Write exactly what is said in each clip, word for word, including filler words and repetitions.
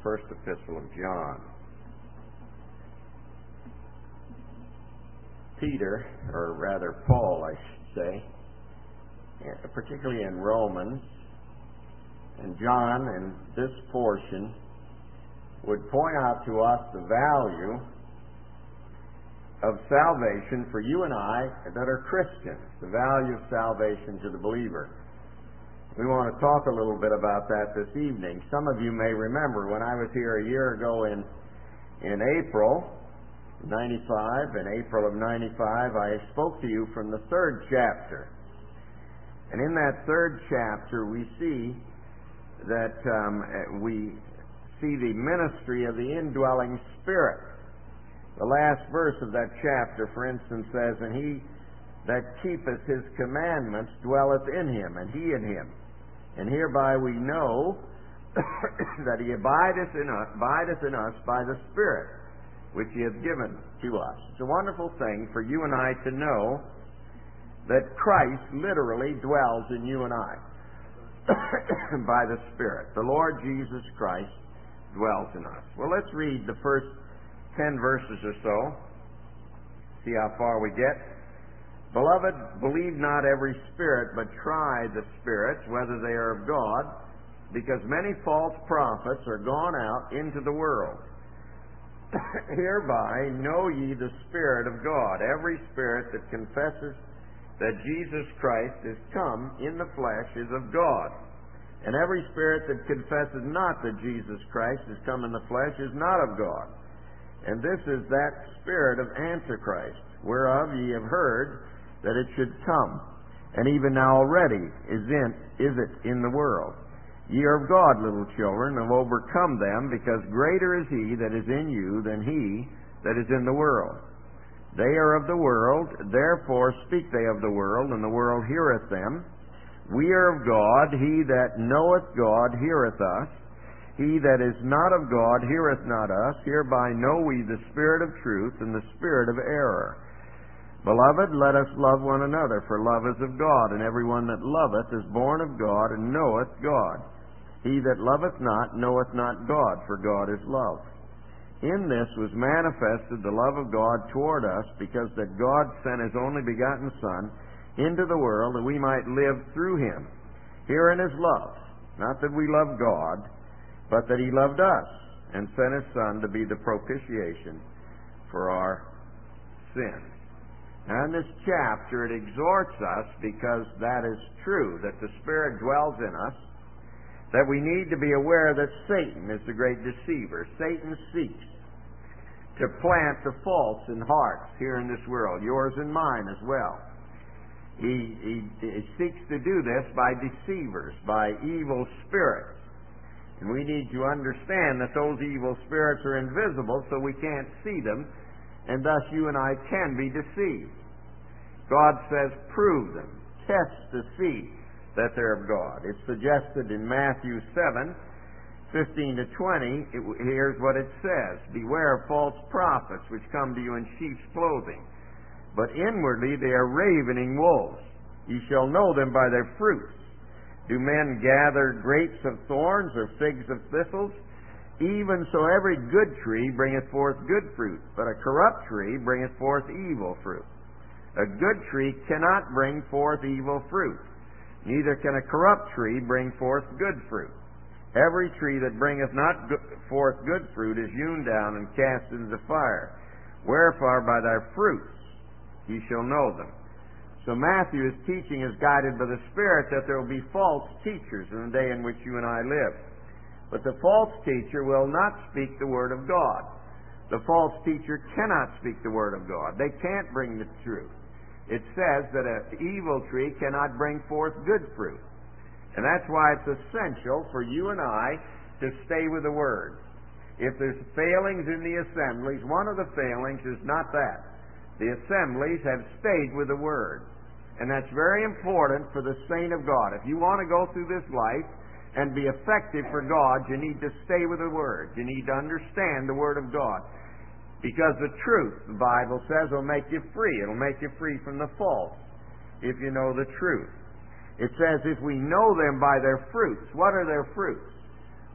First Epistle of John. Peter, or rather Paul, I should say, particularly in Romans, and John in this portion would point out to us the value of salvation for you and I that are Christians, the value of salvation to the believer. We want to talk a little bit about that this evening. Some of you may remember when I was here a year ago in in April ninety-five, in April of ninety-five, I spoke to you from the third chapter. And in that third chapter, we see that um, we see the ministry of the indwelling Spirit. The last verse of that chapter, for instance, says, "And he that keepeth his commandments dwelleth in him, and he in him. And hereby we know that he abideth in us, abideth in us by the Spirit, which he hath given to us." It's a wonderful thing for you and I to know that Christ literally dwells in you and I by the Spirit. The Lord Jesus Christ dwells in us. Well, let's read the first ten verses or so. See how far we get. "Beloved, believe not every spirit, but try the spirits, whether they are of God, because many false prophets are gone out into the world. Hereby know ye the Spirit of God. Every spirit that confesses that Jesus Christ is come in the flesh is of God. And every spirit that confesses not that Jesus Christ is come in the flesh is not of God. And this is that spirit of Antichrist, whereof ye have heard that it should come, and even now already is in is it in the world. Ye are of God, little children, and have overcome them, because greater is he that is in you than he that is in the world. They are of the world, therefore speak they of the world, and the world heareth them. We are of God, he that knoweth God heareth us. He that is not of God heareth not us. Hereby know we the spirit of truth and the spirit of error. Beloved, let us love one another, for love is of God, and every one that loveth is born of God, and knoweth God. He that loveth not knoweth not God, for God is love. In this was manifested the love of God toward us, because that God sent his only begotten Son into the world, that we might live through him. Herein is love, not that we love God, but that he loved us, and sent his Son to be the propitiation for our sins. Now in this chapter it exhorts us, because that is true, that the Spirit dwells in us, that we need to be aware that Satan is the great deceiver. Satan seeks to plant the false in hearts here in this world, yours and mine as well. He, he, he seeks to do this by deceivers, by evil spirits. And we need to understand that those evil spirits are invisible, so we can't see them, and thus you and I can be deceived. God says, prove them, test to see that they're of God. It's suggested in Matthew seven, fifteen to twenty, it, here's what it says. Beware of false prophets, which come to you in sheep's clothing, but inwardly they are ravening wolves. Ye shall know them by their fruits. Do men gather grapes of thorns, or figs of thistles? Even so every good tree bringeth forth good fruit, but a corrupt tree bringeth forth evil fruit. A good tree cannot bring forth evil fruit, neither can a corrupt tree bring forth good fruit. Every tree that bringeth not go- forth good fruit is hewn down and cast into the fire. Wherefore by their fruits ye shall know them. So Matthew's teaching is guided by the Spirit that there will be false teachers in the day in which you and I live. But the false teacher will not speak the Word of God. The false teacher cannot speak the Word of God. They can't bring the truth. It says that an evil tree cannot bring forth good fruit. And that's why it's essential for you and I to stay with the Word. If there's failings in the assemblies, one of the failings is not that. The assemblies have stayed with the Word. And that's very important for the saint of God. If you want to go through this life and be effective for God, you need to stay with the Word. You need to understand the Word of God. Because the truth, the Bible says, will make you free. It'll make you free from the false if you know the truth. It says, if we know them by their fruits. What are their fruits?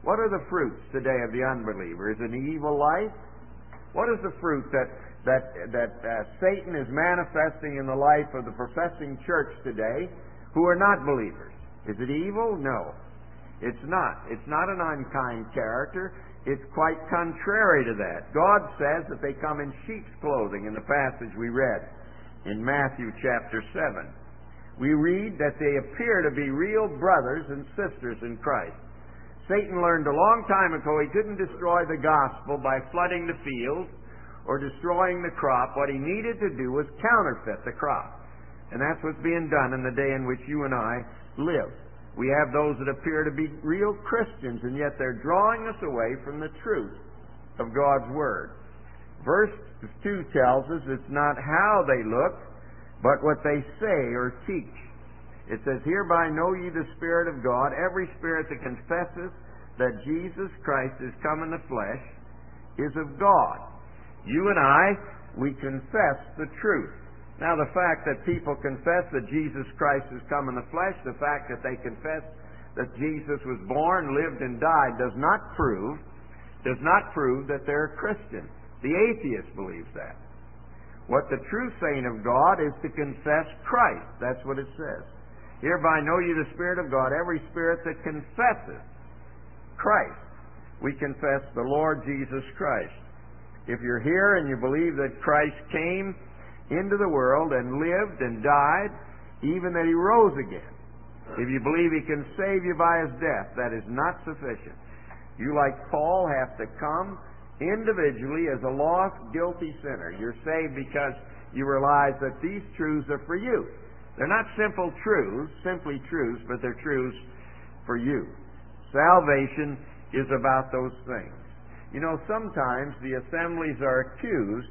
What are the fruits today of the unbeliever? Is it an evil life? What is the fruit that that that uh, Satan is manifesting in the life of the professing church today who are not believers? Is it evil? No. It's not. It's not an unkind character. It's quite contrary to that. God says that they come in sheep's clothing in the passage we read in Matthew chapter seven. We read that they appear to be real brothers and sisters in Christ. Satan learned a long time ago he couldn't destroy the gospel by flooding the fields or destroying the crop. What he needed to do was counterfeit the crop. And that's what's being done in the day in which you and I live. We have those that appear to be real Christians, and yet they're drawing us away from the truth of God's Word. Verse two tells us it's not how they look, but what they say or teach. It says, "Hereby know ye the Spirit of God. Every spirit that confesses that Jesus Christ is come in the flesh is of God." You and I, we confess the truth. Now, the fact that people confess that Jesus Christ has come in the flesh, the fact that they confess that Jesus was born, lived, and died does not prove, does not prove that they're a Christian. The atheist believes that. What the true saint of God is to confess Christ. That's what it says. "Hereby know ye the Spirit of God, every spirit that confesses Christ." We confess the Lord Jesus Christ. If you're here and you believe that Christ came into the world and lived and died, even that He rose again, if you believe He can save you by His death, that is not sufficient. You, like Paul, have to come individually as a lost, guilty sinner. You're saved because you realize that these truths are for you. They're not simple truths, simply truths, but they're truths for you. Salvation is about those things. You know, sometimes the assemblies are accused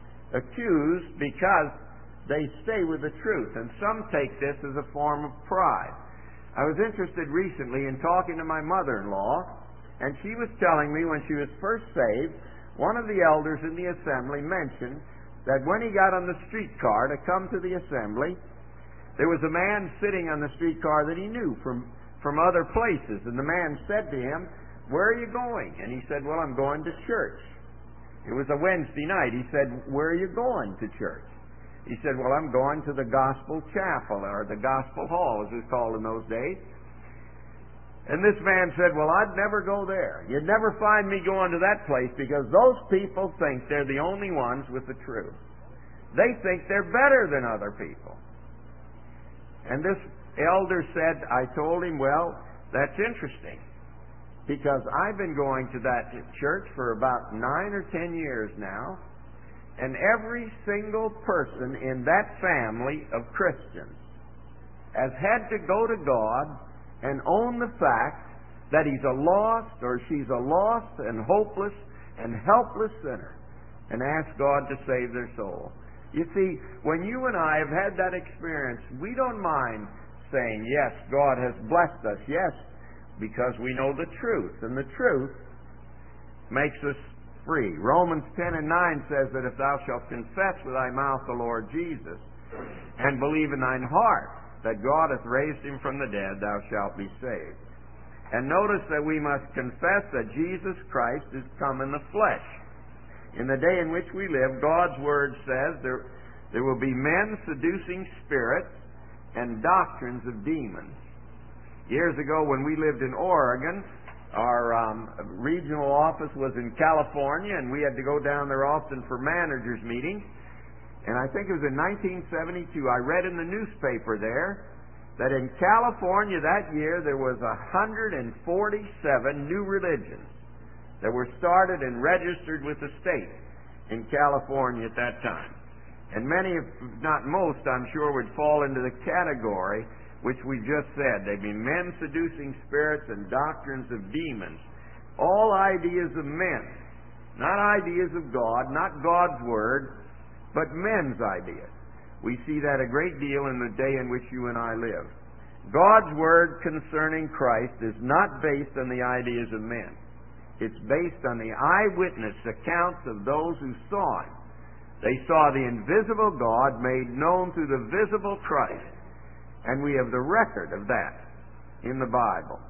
accused because they stay with the truth, and some take this as a form of pride. I was interested recently in talking to my mother-in-law, and she was telling me when she was first saved, one of the elders in the assembly mentioned that when he got on the streetcar to come to the assembly, there was a man sitting on the streetcar that he knew from, from other places, and the man said to him, "Where are you going?" And he said, "Well, I'm going to church." It was a Wednesday night. He said, "Where are you going to church?" He said, "Well, I'm going to the Gospel Chapel," or the Gospel Hall, as it was called in those days. And this man said, "Well, I'd never go there. You'd never find me going to that place because those people think they're the only ones with the truth. They think they're better than other people." And this elder said, I told him, "Well, that's interesting, because I've been going to that church for about nine or ten years now, and every single person in that family of Christians has had to go to God and own the fact that he's a lost or she's a lost and hopeless and helpless sinner and ask God to save their soul." You see, when you and I have had that experience, we don't mind saying, "Yes, God has blessed us." Yes, because we know the truth, and the truth makes us free. Romans ten and nine says that if thou shalt confess with thy mouth the Lord Jesus, and believe in thine heart that God hath raised him from the dead, thou shalt be saved. And notice that we must confess that Jesus Christ is come in the flesh. In the day in which we live, God's Word says there, there will be men seducing spirits and doctrines of demons. Years ago, when we lived in Oregon, our um, regional office was in California, and we had to go down there often for managers' meetings. And I think it was in nineteen seventy-two, I read in the newspaper there that in California that year there was one hundred forty-seven new religions that were started and registered with the state in California at that time. And many, if not most, I'm sure, would fall into the category which we just said. They'd be men seducing spirits and doctrines of demons. All ideas of men. Not ideas of God, not God's Word, but men's ideas. We see that a great deal in the day in which you and I live. God's Word concerning Christ is not based on the ideas of men. It's based on the eyewitness accounts of those who saw Him. They saw the invisible God made known through the visible Christ. And we have the record of that in the Bible.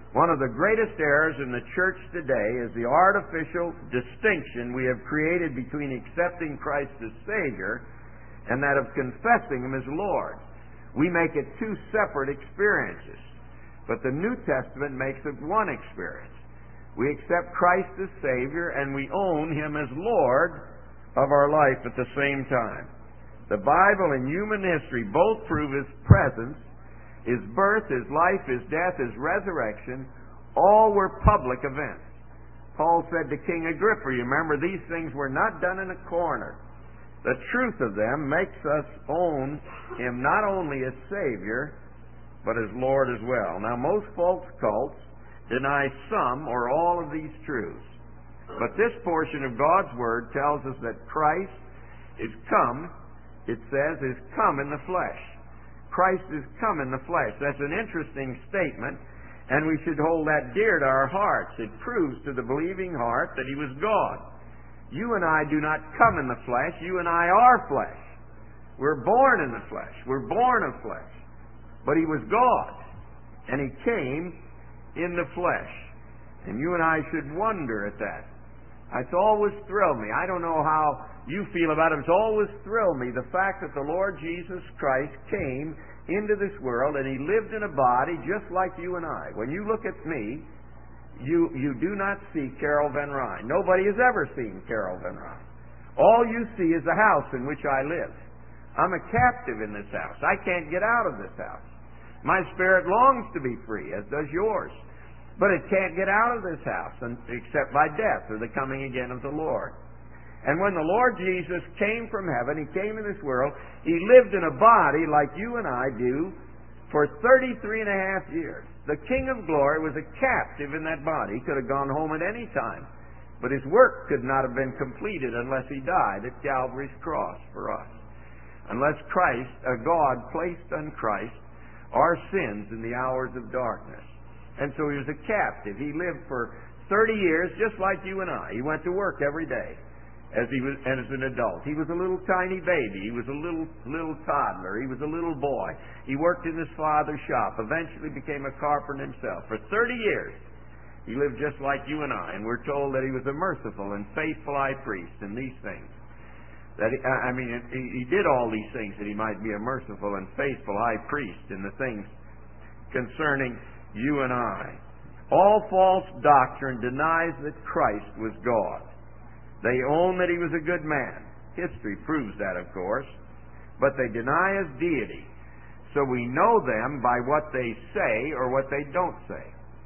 One of the greatest errors in the church today is the artificial distinction we have created between accepting Christ as Savior and that of confessing Him as Lord. We make it two separate experiences, but the New Testament makes it one experience. We accept Christ as Savior and we own Him as Lord of our life at the same time. The Bible and human history both prove His presence. His birth, His life, His death, His resurrection, all were public events. Paul said to King Agrippa, you remember, these things were not done in a corner. The truth of them makes us own Him not only as Savior, but as Lord as well. Now, most false cults deny some or all of these truths. But this portion of God's Word tells us that Christ is come, it says, is come in the flesh. Christ is come in the flesh. That's an interesting statement, and we should hold that dear to our hearts. It proves to the believing heart that He was God. You and I do not come in the flesh. You and I are flesh. We're born in the flesh. We're born of flesh. But He was God, and He came in the flesh. And you and I should wonder at that. It's always thrilled me. I don't know how you feel about it. It's always thrilled me, the fact that the Lord Jesus Christ came into this world and He lived in a body just like you and I. When you look at me, you, you do not see Carol Van Ryn. Nobody has ever seen Carol Van Ryn. All you see is the house in which I live. I'm a captive in this house. I can't get out of this house. My spirit longs to be free, as does yours. But it can't get out of this house except by death or the coming again of the Lord. And when the Lord Jesus came from heaven, He came in this world, He lived in a body like you and I do for thirty-three and a half years. The King of Glory was a captive in that body. He could have gone home at any time. But His work could not have been completed unless He died at Calvary's cross for us. Unless Christ, a God placed on Christ our sins in the hours of darkness. And so He was a captive. He lived for thirty years just like you and I. He went to work every day. As he was, and as an adult, he was a little tiny baby. He was a little little toddler. He was a little boy. He worked in his father's shop. Eventually, became a carpenter himself. For thirty years, he lived just like you and I. And we're told that he was a merciful and faithful high priest in these things. That he, I mean, he, he did all these things that he might be a merciful and faithful high priest in the things concerning you and I. All false doctrine denies that Christ was God. They own that He was a good man. History proves that, of course. But they deny His deity. So we know them by what they say or what they don't say.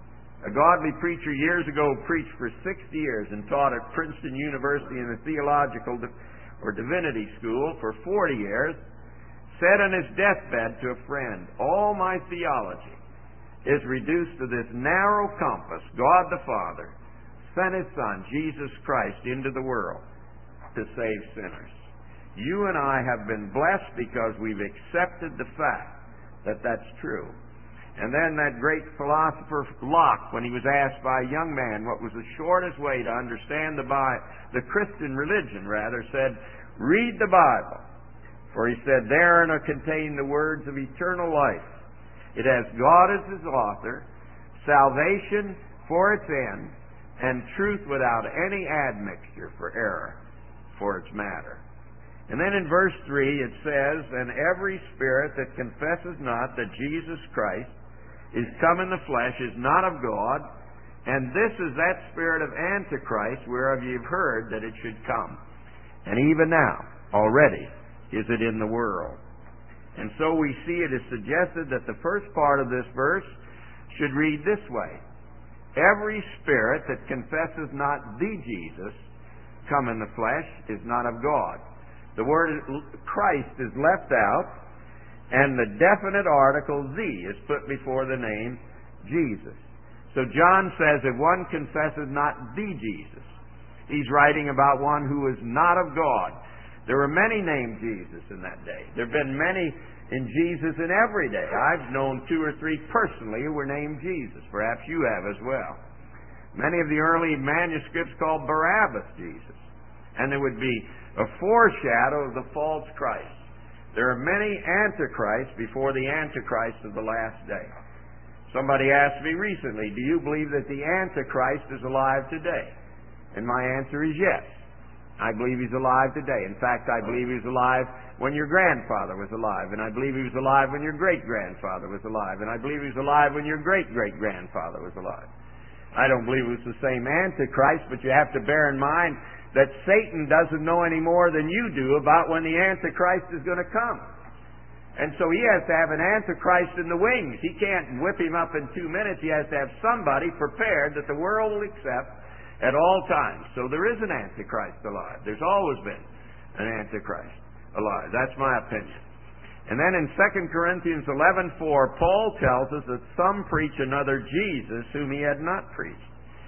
A godly preacher years ago preached for sixty years and taught at Princeton University in the theological or divinity school for forty years, said on his deathbed to a friend, all my theology is reduced to this narrow compass. God the Father sent His Son, Jesus Christ, into the world to save sinners. You and I have been blessed because we've accepted the fact that that's true. And then that great philosopher Locke, when he was asked by a young man what was the shortest way to understand the Bible, the Christian religion rather, said, read the Bible. For he said, therein are contained the words of eternal life. It has God as its author, salvation for its end, and truth without any admixture for error for its matter. And then in verse three it says, and every spirit that confesses not that Jesus Christ is come in the flesh is not of God, and this is that spirit of Antichrist whereof ye have heard that it should come. And even now, already, is it in the world. And so we see it is suggested that the first part of this verse should read this way. Every spirit that confesses not the Jesus come in the flesh is not of God. The word Christ is left out, and the definite article the is put before the name Jesus. So John says if one confesses not the Jesus, he's writing about one who is not of God. There were many named Jesus in that day. There have been many in Jesus in every day. I've known two or three personally who were named Jesus. Perhaps you have as well. Many of the early manuscripts called Barabbas Jesus. And there would be a foreshadow of the false Christ. There are many antichrists before the Antichrist of the last day. Somebody asked me recently, do you believe that the Antichrist is alive today? And my answer is yes. I believe he's alive today. In fact, I believe he was alive when your grandfather was alive, and I believe he was alive when your great-grandfather was alive, and I believe he was alive when your great-great-grandfather was alive. I don't believe it was the same Antichrist, but you have to bear in mind that Satan doesn't know any more than you do about when the Antichrist is going to come. And so he has to have an Antichrist in the wings. He can't whip him up in two minutes. He has to have somebody prepared that the world will accept at all times. So there is an Antichrist alive. There's always been an Antichrist alive. That's my opinion. And then in Second Corinthians eleven four, Paul tells us that some preach another Jesus whom he had not preached.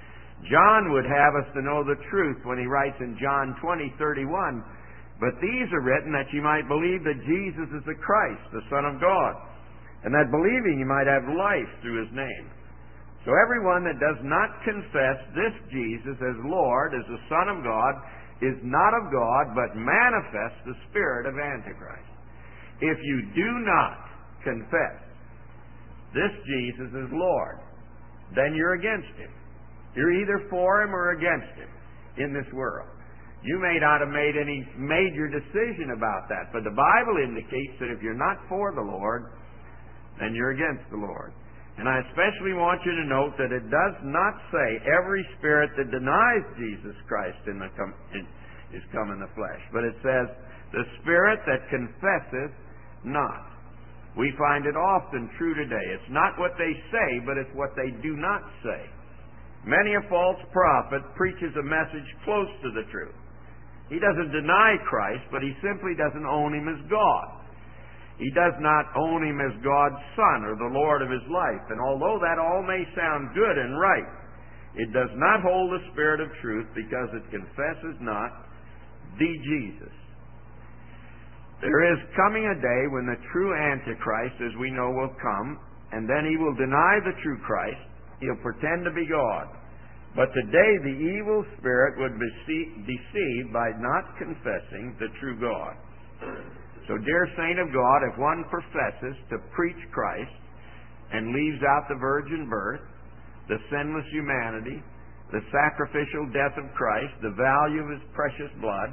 John would have us to know the truth when he writes in John twenty thirty-one, but these are written that you might believe that Jesus is the Christ, the Son of God, and that believing you might have life through his name. So everyone that does not confess this Jesus as Lord, as the Son of God, is not of God, but manifests the spirit of Antichrist. If you do not confess this Jesus as Lord, then you're against him. You're either for him or against him in this world. You may not have made any major decision about that, but the Bible indicates that if you're not for the Lord, then you're against the Lord. And I especially want you to note that it does not say every spirit that denies Jesus Christ in the com- in, is come in the flesh, but it says the spirit that confesseth not. We find it often true today. It's not what they say, but it's what they do not say. Many a false prophet preaches a message close to the truth. He doesn't deny Christ, but he simply doesn't own him as God. He does not own him as God's Son or the Lord of his life. And although that all may sound good and right, it does not hold the spirit of truth because it confesses not the Jesus. There is coming a day when the true Antichrist, as we know, will come, and then he will deny the true Christ. He'll pretend to be God. But today the evil spirit would be deceived by not confessing the true God. So, dear saint of God, if one professes to preach Christ and leaves out the virgin birth, the sinless humanity, the sacrificial death of Christ, the value of his precious blood,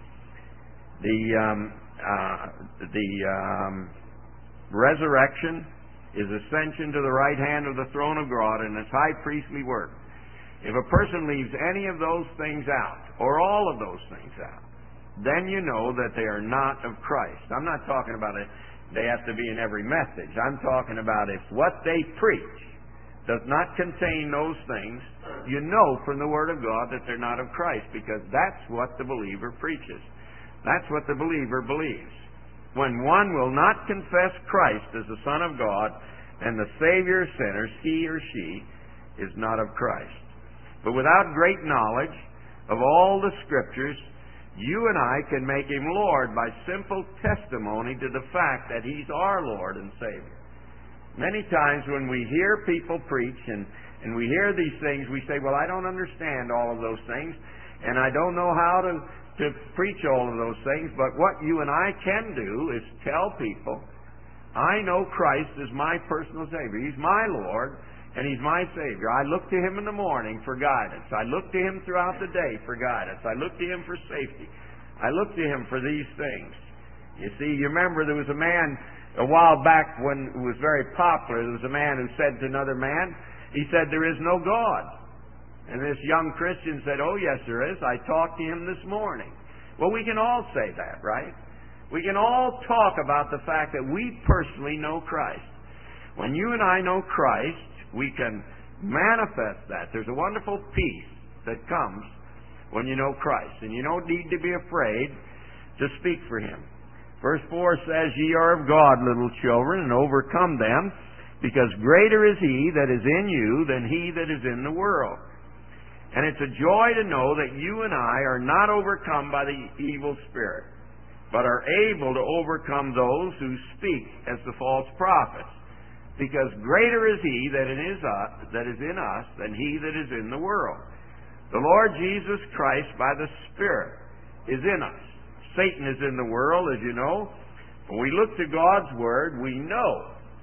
the um, uh, the um, resurrection, his ascension to the right hand of the throne of God, and his high priestly work, if a person leaves any of those things out, or all of those things out, then you know that they are not of Christ. I'm not talking about it, they have to be in every message. I'm talking about if what they preach does not contain those things, you know from the Word of God that they're not of Christ, because that's what the believer preaches. That's what the believer believes. When one will not confess Christ as the Son of God and the Savior of sinners, he or she is not of Christ. But without great knowledge of all the Scriptures, you and I can make him Lord by simple testimony to the fact that he's our Lord and Savior. Many times when we hear people preach and, and we hear these things, we say, well, I don't understand all of those things, and I don't know how to, to preach all of those things, but what you and I can do is tell people, I know Christ is my personal Savior. He's my Lord, and he's my Savior. I look to him in the morning for guidance. I look to him throughout the day for guidance. I look to him for safety. I look to him for these things. You see, you remember there was a man a while back when it was very popular. There was a man who said to another man, he said, there is no God. And this young Christian said, oh, yes, there is. I talked to him this morning. Well, we can all say that, right? We can all talk about the fact that we personally know Christ. When you and I know Christ, we can manifest that. There's a wonderful peace that comes when you know Christ. And you don't need to be afraid to speak for him. Verse four says, ye are of God, little children, and overcome them, because greater is he that is in you than he that is in the world. And it's a joy to know that you and I are not overcome by the evil spirit, but are able to overcome those who speak as the false prophets. Because greater is he that is, us, that is in us than he that is in the world. The Lord Jesus Christ, by the Spirit, is in us. Satan is in the world, as you know. When we look to God's Word, we know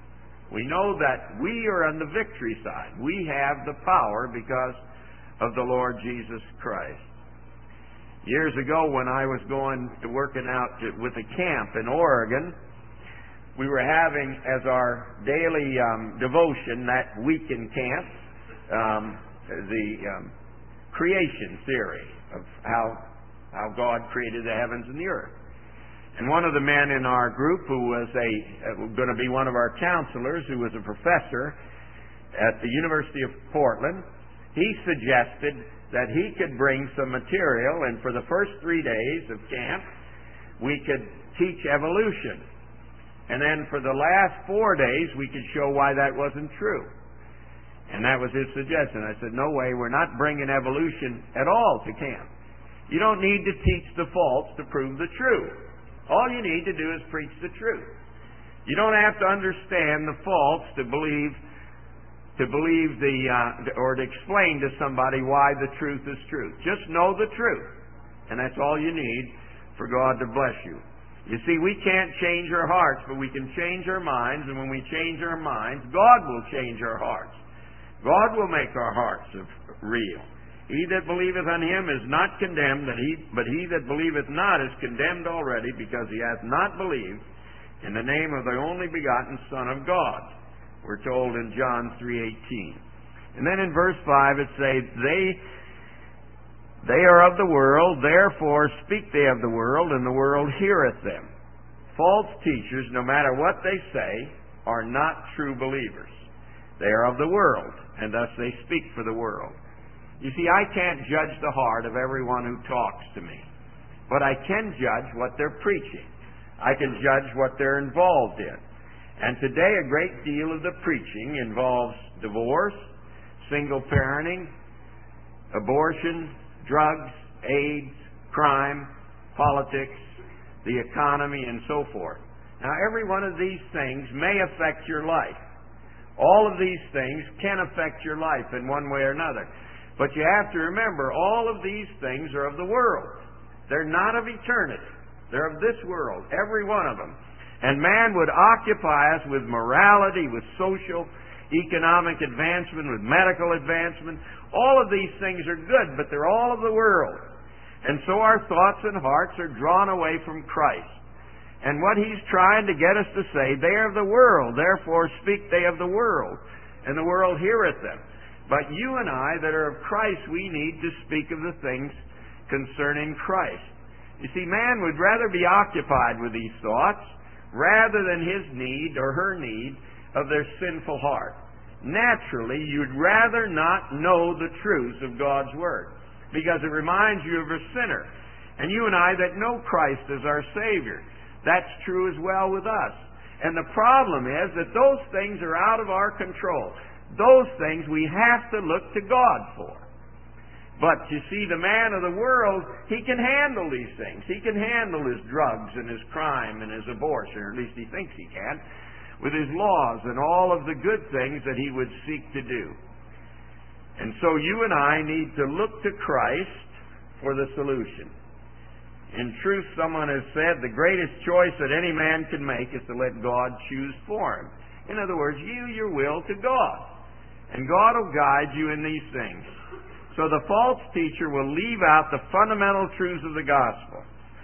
We know that we are on the victory side. We have the power because of the Lord Jesus Christ. Years ago, when I was going to working out to, with a camp in Oregon, we were having as our daily um, devotion that week in camp um, the um, creation theory of how how God created the heavens and the earth. And one of the men in our group, who was a uh, going to be one of our counselors, who was a professor at the University of Portland, he suggested that he could bring some material, and for the first three days of camp, we could teach evolution. And then for the last four days, we could show why that wasn't true. And that was his suggestion. I said, no way, we're not bringing evolution at all to camp. You don't need to teach the false to prove the true. All you need to do is preach the truth. You don't have to understand the false to believe to believe the uh, or to explain to somebody why the truth is true. Just know the truth, and that's all you need for God to bless you. You see, we can't change our hearts, but we can change our minds, and when we change our minds, God will change our hearts. God will make our hearts real. He that believeth on him is not condemned, but he, but he that believeth not is condemned already, because he hath not believed in the name of the only begotten Son of God. We're told in John three eighteen. And then in verse five it says, They they are of the world, therefore speak they of the world, and the world heareth them. False teachers, no matter what they say, are not true believers. They are of the world, and thus they speak for the world. You see, I can't judge the heart of everyone who talks to me, but I can judge what they're preaching. I can judge what they're involved in. And today a great deal of the preaching involves divorce, single parenting, abortion, drugs, AIDS, crime, politics, the economy, and so forth. Now, every one of these things may affect your life. All of these things can affect your life in one way or another. But you have to remember, all of these things are of the world. They're not of eternity. They're of this world, every one of them. And man would occupy us with morality, with social, economic advancement, with medical advancement. All of these things are good, but they're all of the world. And so our thoughts and hearts are drawn away from Christ. And what he's trying to get us to say, they are of the world, therefore speak they of the world, and the world heareth them. But you and I that are of Christ, we need to speak of the things concerning Christ. You see, man would rather be occupied with these thoughts rather than his need or her need of their sinful heart. Naturally, you'd rather not know the truths of God's Word because it reminds you of a sinner. And you and I that know Christ as our Savior, that's true as well with us. And the problem is that those things are out of our control. Those things we have to look to God for. But you see, the man of the world, he can handle these things. He can handle his drugs and his crime and his abortion, or at least he thinks he can, with his laws and all of the good things that he would seek to do. And so you and I need to look to Christ for the solution. In truth, someone has said the greatest choice that any man can make is to let God choose for him. In other words, yield your will to God. And God will guide you in these things. So the false teacher will leave out the fundamental truths of the gospel.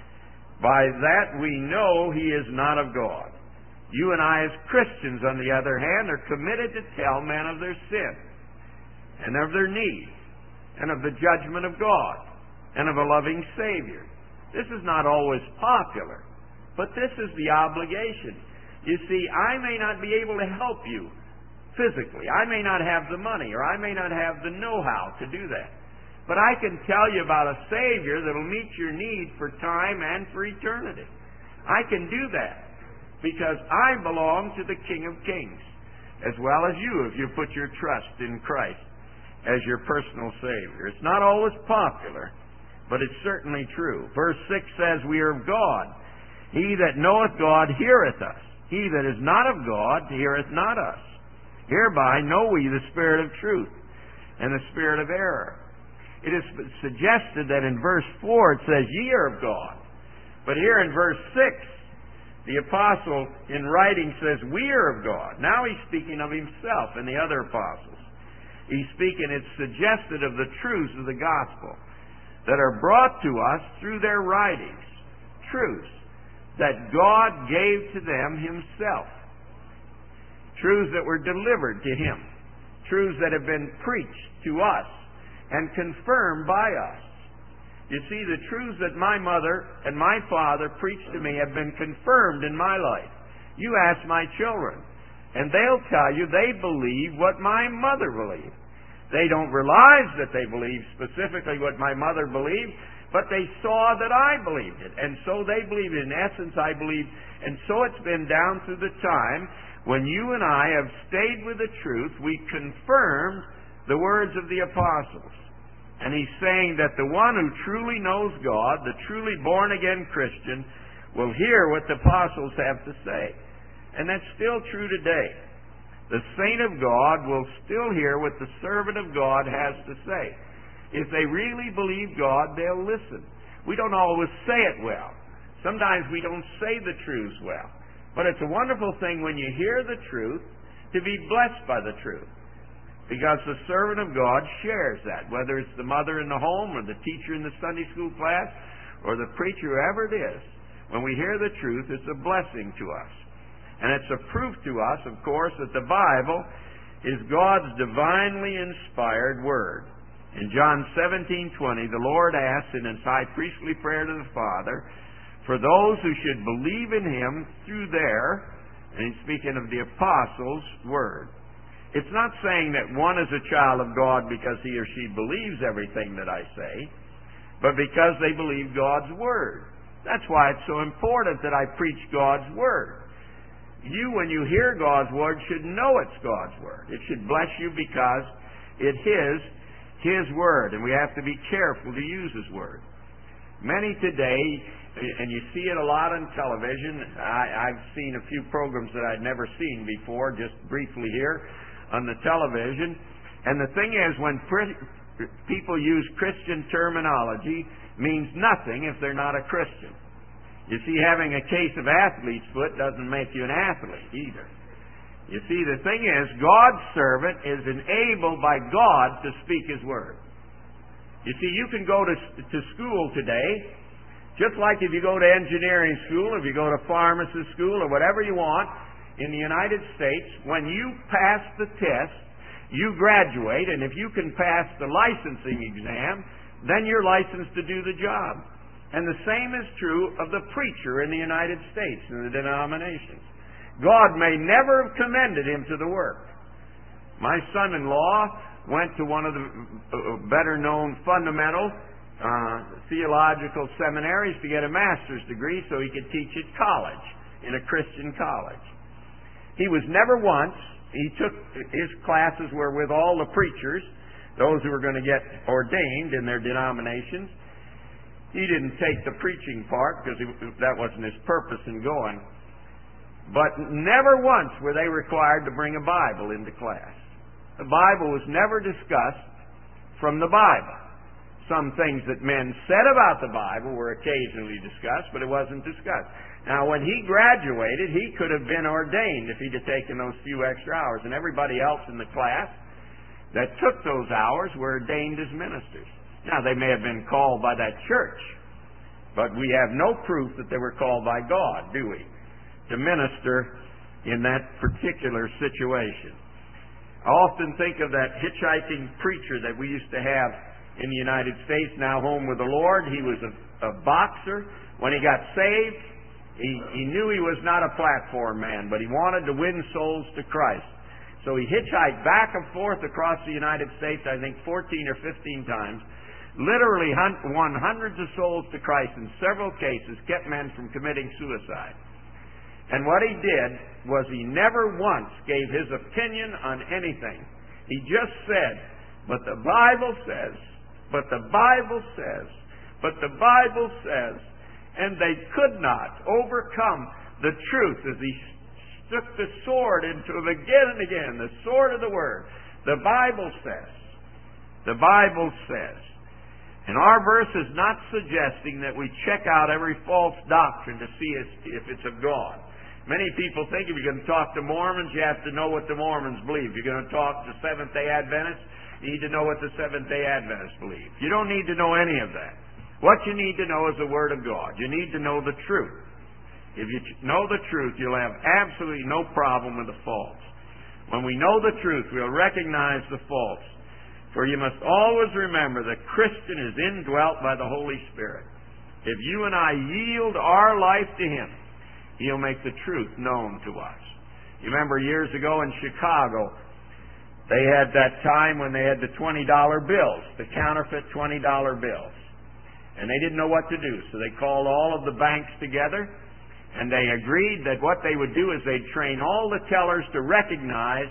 By that we know he is not of God. You and I as Christians, on the other hand, are committed to tell men of their sin, and of their need, and of the judgment of God, and of a loving Savior. This is not always popular, but this is the obligation. You see, I may not be able to help you physically. I may not have the money, or I may not have the know-how to do that. But I can tell you about a Savior that will meet your need for time and for eternity. I can do that because I belong to the King of Kings, as well as you if you put your trust in Christ as your personal Savior. It's not always popular, but it's certainly true. Verse six says, we are of God. He that knoweth God heareth us. He that is not of God heareth not us. Hereby know we the spirit of truth and the spirit of error. It is suggested that in verse four it says, ye are of God. But here in verse six, The apostle in writing says, we are of God. Now he's speaking of himself and the other apostles. He's speaking, it's suggested of the truths of the gospel that are brought to us through their writings. Truths that God gave to them himself. Truths that were delivered to him. Truths that have been preached to us and confirmed by us. You see, the truths that my mother and my father preached to me have been confirmed in my life. You ask my children, and they'll tell you they believe what my mother believed. They don't realize that they believe specifically what my mother believed, but they saw that I believed it. And so they believed it. In essence, I believe. And so it's been down through the time when you and I have stayed with the truth, we confirmed the words of the apostles. And he's saying that the one who truly knows God, the truly born-again Christian, will hear what the apostles have to say. And that's still true today. The saint of God will still hear what the servant of God has to say. If they really believe God, they'll listen. We don't always say it well. Sometimes we don't say the truths well. But it's a wonderful thing when you hear the truth to be blessed by the truth. Because the servant of God shares that, whether it's the mother in the home or the teacher in the Sunday school class or the preacher, whoever it is. When we hear the truth, it's a blessing to us. And it's a proof to us, of course, that the Bible is God's divinely inspired Word. In John seventeen twenty, the Lord asks in His high priestly prayer to the Father for those who should believe in Him through their, and He's speaking of the apostles' Word. It's not saying that one is a child of God because he or she believes everything that I say, but because they believe God's Word. That's why it's so important that I preach God's Word. You, when you hear God's Word, should know it's God's Word. It should bless you because it is His Word, and we have to be careful to use His Word. Many today, and you see it a lot on television, I, I've seen a few programs that I'd never seen before, just briefly here, on the television. And the thing is, when pre- people use Christian terminology, means nothing if they're not a Christian. You see, having a case of athlete's foot doesn't make you an athlete either. You see, the thing is, God's servant is enabled by God to speak His Word. You see, you can go to, to school today, just like if you go to engineering school, if you go to pharmacist school, or whatever you want, in the United States, when you pass the test, you graduate, and if you can pass the licensing exam, then you're licensed to do the job. And the same is true of the preacher in the United States, in the denominations. God may never have commended him to the work. My son-in-law went to one of the better-known fundamental uh, theological seminaries to get a master's degree so he could teach at college, in a Christian college. He was never once, he took, his classes were with all the preachers, those who were going to get ordained in their denominations. He didn't take the preaching part because he, that wasn't his purpose in going. But never once were they required to bring a Bible into class. The Bible was never discussed from the Bible. Some things that men said about the Bible were occasionally discussed, but it wasn't discussed. Now, when he graduated, he could have been ordained if he'd have taken those few extra hours. And everybody else in the class that took those hours were ordained as ministers. Now, they may have been called by that church, but we have no proof that they were called by God, do we, to minister in that particular situation. I often think of that hitchhiking preacher that we used to have in the United States, now home with the Lord. He was a, a boxer. When he got saved, he, he knew he was not a platform man, but he wanted to win souls to Christ. So he hitchhiked back and forth across the United States, I think fourteen or fifteen times, literally won hundreds of souls to Christ in several cases, kept men from committing suicide. And what he did was he never once gave his opinion on anything. He just said, but the Bible says, but the Bible says, but the Bible says, and they could not overcome the truth as he took the sword into him again and again, the sword of the Word. The Bible says, the Bible says. And our verse is not suggesting that we check out every false doctrine to see if it's of God. Many people think if you're going to talk to Mormons, you have to know what the Mormons believe. If you're going to talk to Seventh-day Adventists, you need to know what the Seventh-day Adventists believe. You don't need to know any of that. What you need to know is the Word of God. You need to know the truth. If you know the truth, you'll have absolutely no problem with the false. When we know the truth, we'll recognize the false. For you must always remember that Christian is indwelt by the Holy Spirit. If you and I yield our life to Him, He'll make the truth known to us. You remember years ago in Chicago, they had that time when they had the twenty dollar bills, the counterfeit twenty dollar bills. And they didn't know what to do, so they called all of the banks together, and they agreed that what they would do is they'd train all the tellers to recognize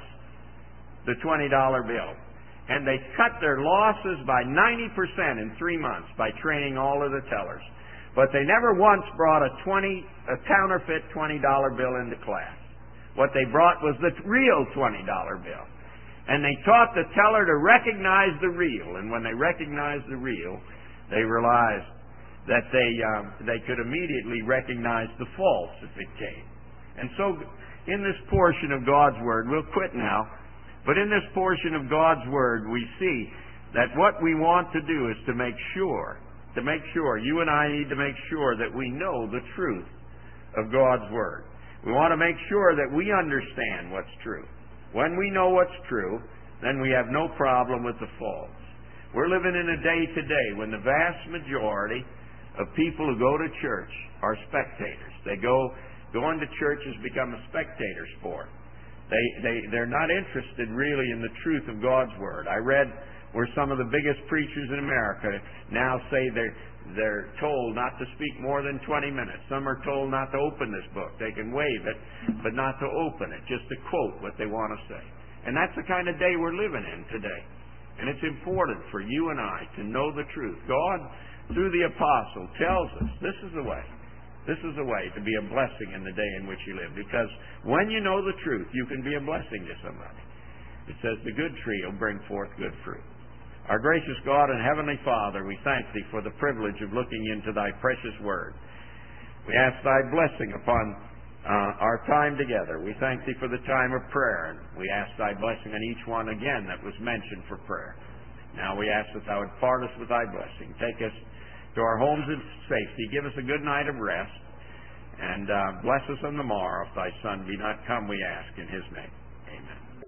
the twenty dollar bill. And they cut their losses by ninety percent in three months by training all of the tellers. But they never once brought a twenty a counterfeit twenty dollar bill into class. What they brought was the real twenty dollar bill. And they taught the teller to recognize the real. And when they recognized the real, they realized that they um, they could immediately recognize the false if it came. And so in this portion of God's Word, we'll quit now, but in this portion of God's Word we see that what we want to do is to make sure, to make sure, you and I need to make sure that we know the truth of God's Word. We want to make sure that we understand what's true. When we know what's true, then we have no problem with the false. We're living in a day today when the vast majority of people who go to church are spectators. They go, going to church has become a spectator sport. They, they, they're not interested really in the truth of God's Word. I read where some of the biggest preachers in America now say they're, they're told not to speak more than twenty minutes. Some are told not to open this book. They can wave it, but not to open it, just to quote what they want to say. And that's the kind of day we're living in today. And it's important for you and I to know the truth. God, through the apostle, tells us this is the way. This is the way to be a blessing in the day in which you live. Because when you know the truth, you can be a blessing to somebody. It says the good tree will bring forth good fruit. Our gracious God and Heavenly Father, we thank Thee for the privilege of looking into Thy precious Word. We ask Thy blessing upon uh, our time together. We thank Thee for the time of prayer, and we ask Thy blessing on each one again that was mentioned for prayer. Now we ask that Thou would part us with Thy blessing. Take us to our homes in safety. Give us a good night of rest, and uh, bless us on the morrow if Thy Son be not come, we ask in His name.